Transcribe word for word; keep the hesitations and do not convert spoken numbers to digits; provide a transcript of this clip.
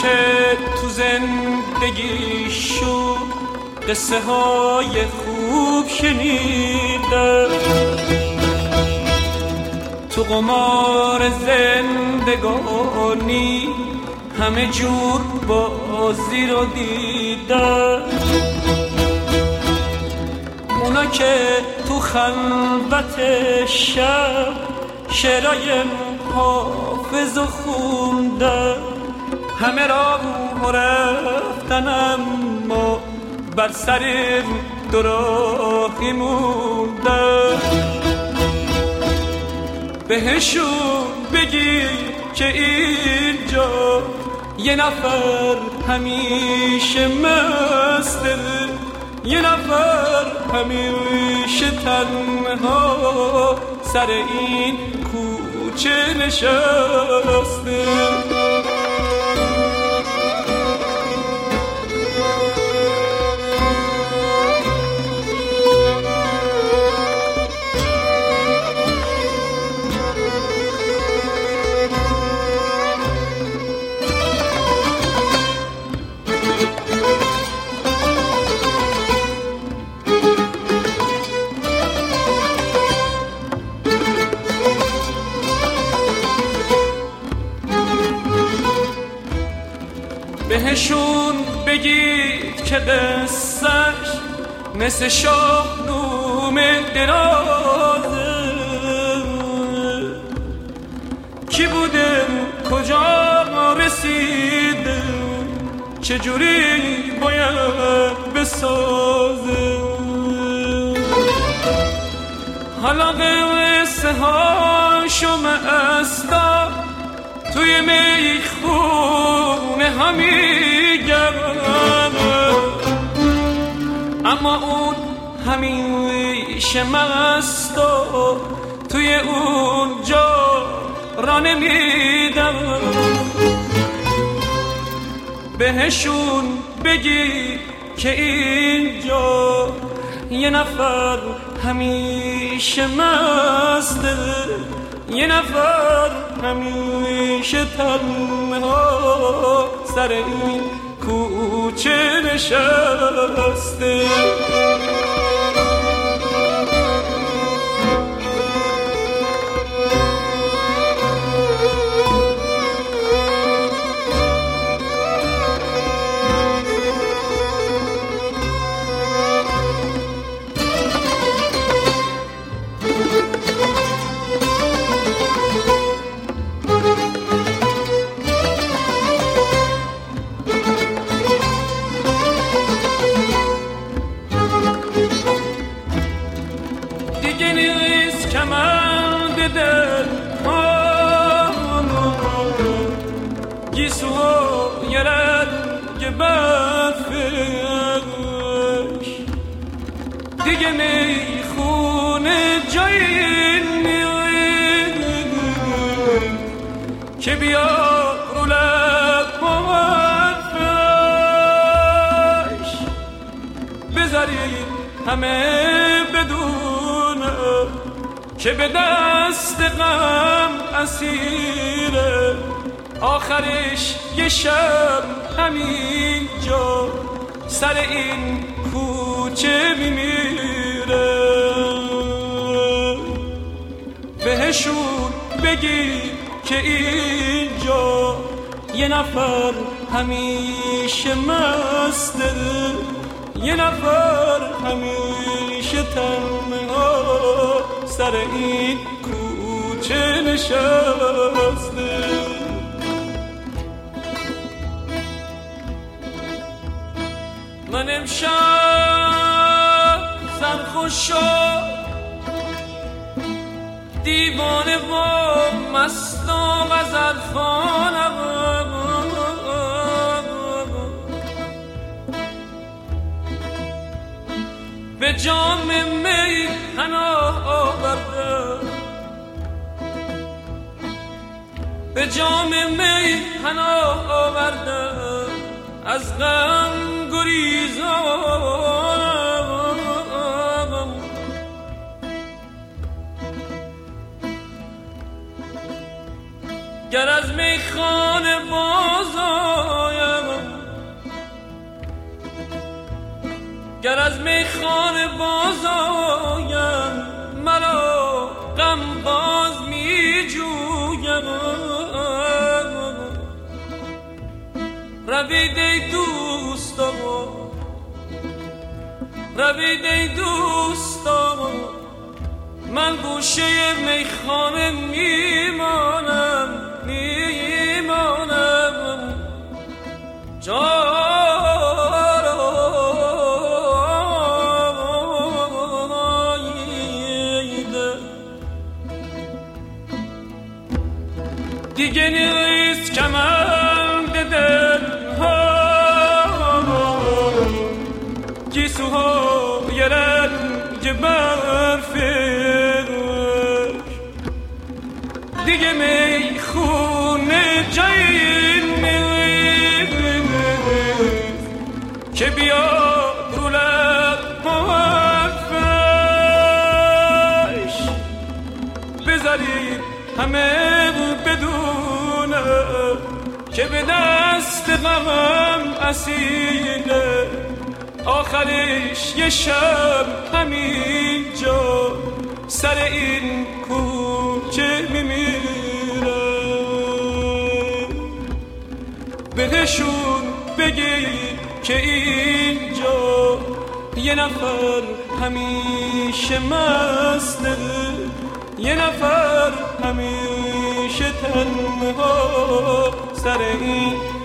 که تو زندگیشون قصه های خوب شنیده، تو قمار زندگانی همه جور بازی رو دیده، اونا که تو خلوت شب شعرهای حافظ و خونده، همه را رفتن اما بر سر دراهی مونده. بهشون بگی که اینجا یه نفر همیشه مسته، یه نفر همیشه تنها سر این کوچه نشسته. بهشون بگید که قصه‌اش مثل شاهنامه درازه، کی بوده کجا رسیده چجوری باید بسازه. حالا قصه هاشو مستم توی میخونه همیگم، اما اون همیشه مست و توی اونجا را نمیدم. بهشون بگی که اینجا یه نفر همیشه مسته، یه نفر همیشه تنها سر این کوچه نشسته. دیگه نیست کمند دل گیسو و یه رنگ برفش، دیگه میخونه جایی نیست که بیا رو لب حرفش. بذارید همه بدونه که به دست غم اسیره، آخرش یه شب همینجا سر این کوچه میمیره. بهشون بگی که اینجا یه نفر همیشه مسته، یه نفر همیشه تنها سر این کوچه نشسته. من امشب سرخوش و دیوانه و مست و غزل خوانم، به جام می پناه آورده، به جام می پناه آورده، از غم گریزانم. گر از میخانه باز آیم گر از میخانه باز آیم مرا غم باز می جویم. روید ای دوستان روید ای دوستان من گوشه میخانه میمانم میمانم جایده دیگه نیست کمند دل ها گیسوهای رنگ برفش دیگه میخونه جایی نیست که بیاد رو لبش بذارید همه بدونه که به دست غمم اسیره آخرش یه شب همینجا سر این کوچه میمیره. بهشون بگید که اینجا یه نفر همیشه مسته یه نفر همیشه تنها سر این